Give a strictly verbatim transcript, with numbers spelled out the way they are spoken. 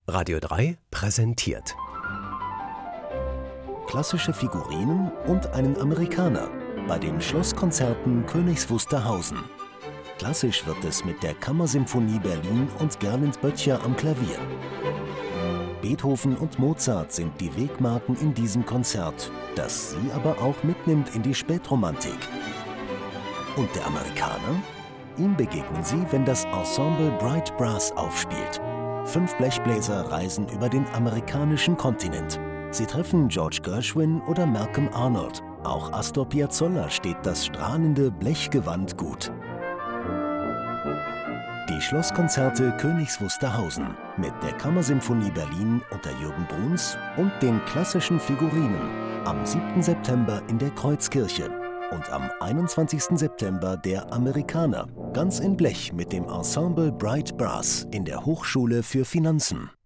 Radio drei präsentiert Klassische Figurinen und einen Amerikaner bei den Schlosskonzerten Königs Wusterhausen. Klassisch wird es mit der Kammersymphonie Berlin und Gerlend Böttcher am Klavier. Beethoven und Mozart sind die Wegmarken in diesem Konzert, das sie aber auch mitnimmt in die Spätromantik. Und der Amerikaner? Ihm begegnen sie, wenn das Ensemble Bright Brass aufspielt. Fünf Blechbläser reisen über den amerikanischen Kontinent. Sie treffen George Gershwin oder Malcolm Arnold. Auch Astor Piazzolla steht das strahlende Blechgewand gut. Die Schlosskonzerte Königs Wusterhausen mit der Kammersymphonie Berlin unter Jürgen Bruns und den klassischen Figurinen am siebten September in der Kreuzkirche und am einundzwanzigsten September der Amerikaner, ganz in Blech mit dem Ensemble Bright Brass in der Hochschule für Finanzen.